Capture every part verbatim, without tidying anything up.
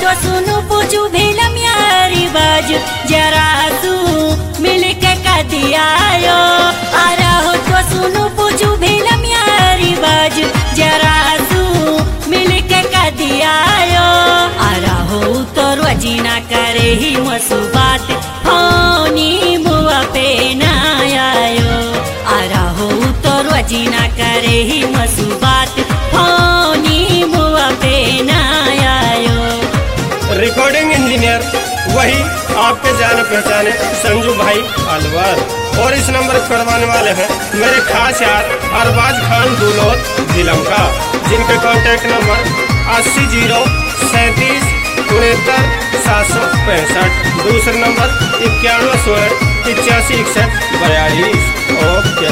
तो सुनो पूछू भीलम यारी बाज जरा तू मिल के कदियायो आ रहो तो सुनो पूछू भीलम यारी बाज जरा तू मिल के कदियायो आ रहो तो रोजीना करे ही मसुबात फोनी मुआ पे ना आयो आ रहो तो रोजीना करे ही मसुबात फोनी मुआ पे ना आयो। रिकॉर्डिंग इंजीनियर वही आपके जाने पहचाने संजू भाई अलवर और इस नंबर करवाने वाले हैं मेरे खास यार अरबाज खान दुलोत जिलम का, जिनके कॉन्टैक्ट नंबर अस्सी जीरो सैंतीस उनहत्तर सात सौ पैंसठ, दूसरा नंबर इक्यानवे सोलह पिचासी इकसठ बयालीस। ओके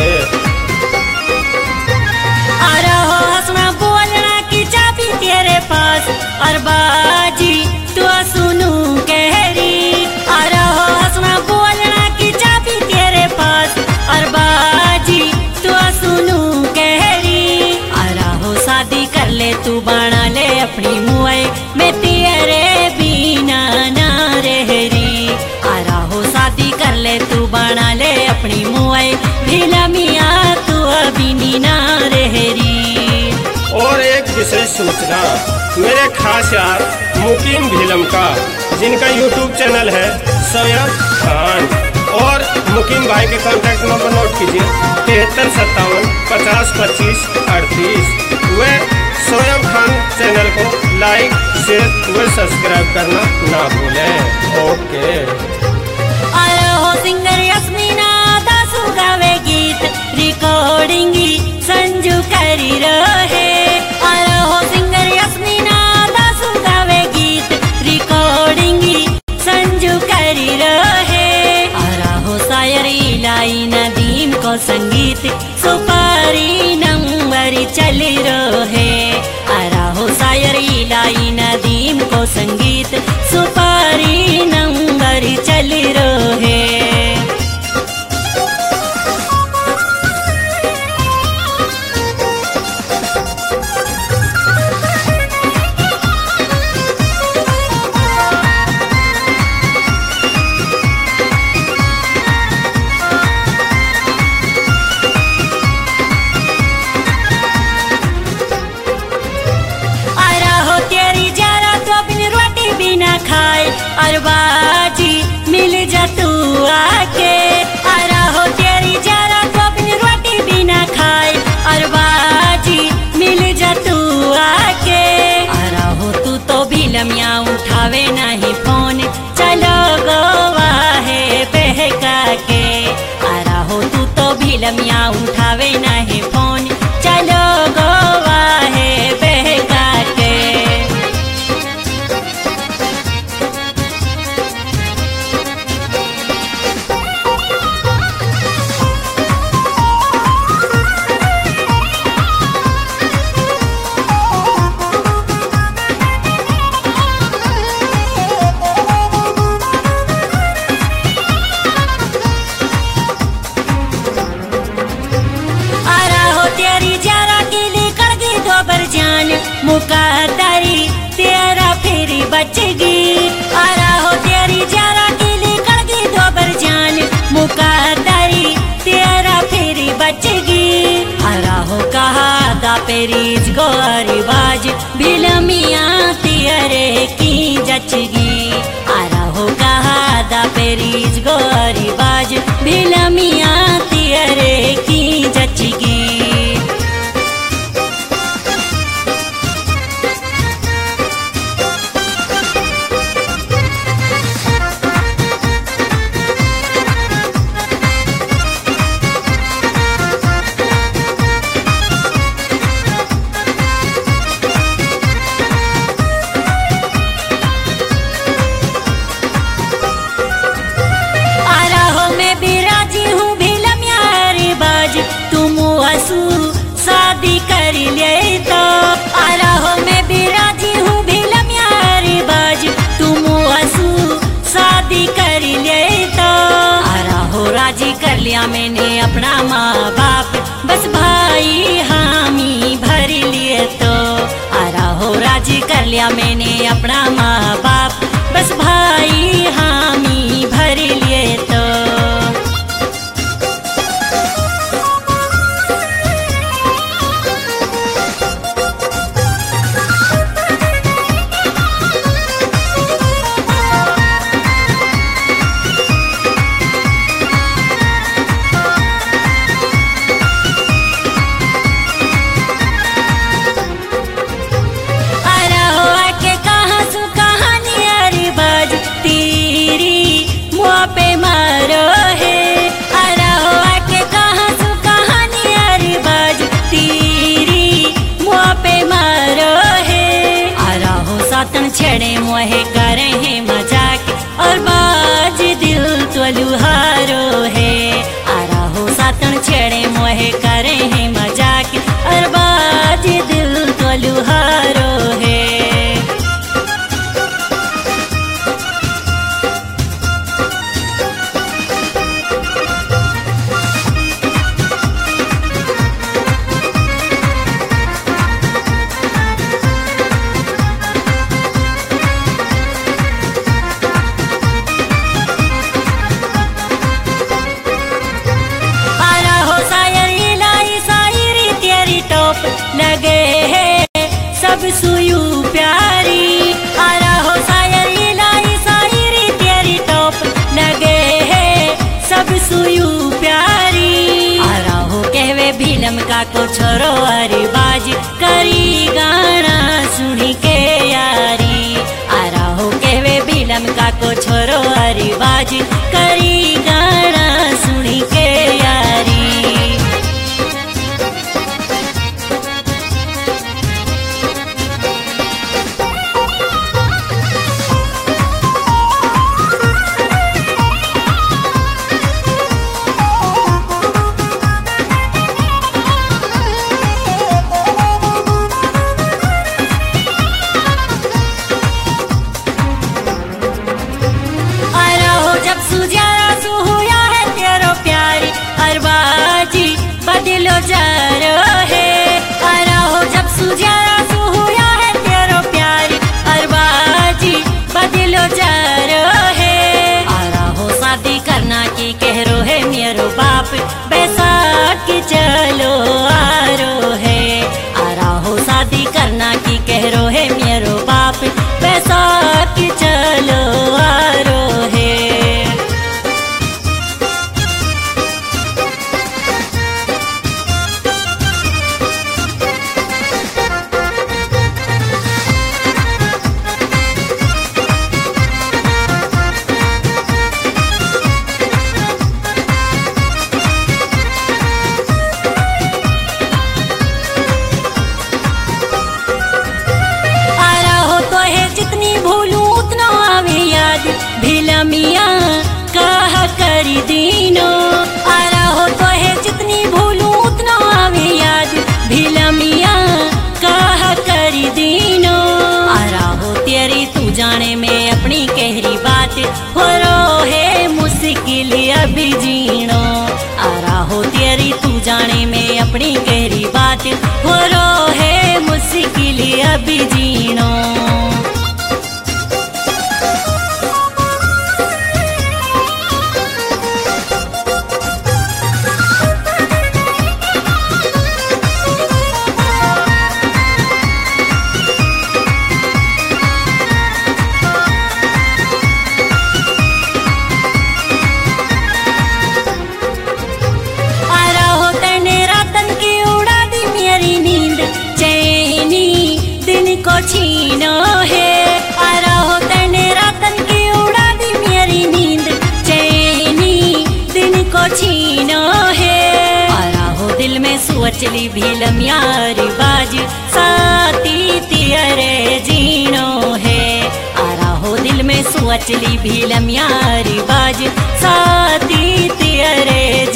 आ रहो हंसना बोलना की चाबी तेरे पास अरबाजी तो सुनू कहरी आ रहो हंसना बोलना की चाबी तेरे पास अरबाजी तो सुनू कहरी आ रहो शादी कर ले तू बना ले अपनी मुए मैं तेरे बिना ना रहरी आ रहो शादी कर ले तू बना ले अपनी मुए भीला मियाँ तू अभी ना रहरी। और एक विशेष सूचना मेरे खास यार मुकीम भीलम का, जिनका यूट्यूब चैनल है सोयब खान, और मुकीम भाई के कॉन्टैक्ट नंबर नोट कीजिए तिहत्तर सत्तावन पचास पच्चीस अड़तीस। वे सोयब खान चैनल को लाइक शेयर व सब्सक्राइब करना ना भूलें। ओके आयो सिंगर यस्मीना दासू गावे गीत रिकॉर्डिंग संजू करी रहे आयो सिंगर यस्मीना दासू गावे गीत रिकॉर्डिंग संजू करी रहे आरा हो शायरी लाई नदीम को संगीत सुपारी नंबर चल रहे आरा हो शायरी लाई नदीम को संगीत सुपारी नंबर चल रहे। अरबाजी मिल जा तू आके आ रहो तेरी जरा तो अपनी रोटी बिना खाए अरबाजी मिल जा तू आके आ रहो तू तो भी लम्या उठावे नहीं फोन चलो गोवा है बहका के आ रहो तू तो भी लम्या उठावे नहीं फोन चलो गोवा है बहका के। मुकादरी तेरा फिर बचगी आ रहो तेरी जरा की निकल गई दोबर जान मुकादरी तेरा फिर बचगी आ रहो कहा दा पेरीज गोरी बाज भिलमिया तेरे की जचगी आ रहो कहा दा पेरीज गोरी बाज भिलमिया तेरे की जचगी। शादी कर ले तो आ रहो मैं भी राजी हूँ भीलम यारी बाज तुम हंसू शादी कर ले तो आ रहो राजी कर लिया मैंने अपना माँ बाप बस भाई हामी भर लिए तो आ रहो राजी कर लिया मैंने अपना माँ बाप सातन छेड़े मोहे करे हैं मजाक और बाज दिल तो लुहारो है। आरा हो सातन छेड़े मोहे करे हैं मजाक और बाज दिल तो लुहारो है। लगे है सब सुयू प्यारी। आरा हो शायरी लाई शायरी तेरी टॉप लगे है सब सुयू प्यारी। आरा हो कहवे भीलम का को छोरो अरे बाज करी गाना सुनी के यारी। आरा हो कहवे भीलम का को छोरो अरे बाज करी गाना सुनी के यारी। बदलो जारो है। आरा हो जब सुजारा सु हुआ है तेरो प्यार अरबाजी बदलो जारो है। आरा हो शादी करना की कह रो है मेरो बाप बैसाख चलो आरो है। आरा हो शादी करना की कह रो है मेरो बाप बैसाख चलो आरो है। भीलमिया कहा करी दीनो। आरा हो तो है जितनी भूलूं उतना आवे याद भीलमिया कहा करी दीनो। आरा हो तेरी तू जाने में अपनी गहरी बात हो रो है मुश्किल अभी जीनो। आरा हो तेरी तू जाने में अपनी गहरी बात हो रो है मुश्किल अभी जीनो। छीनो है। आरा हो तने रातन की उड़ा दी मेरी नींद चैनी दिन को छीनो है। आरा हो दिल में सोचली भीलम यारी बाज साथी तेरे जीनो है। आरा हो दिल में सोचली भीलम यारी बाज साथी तेरे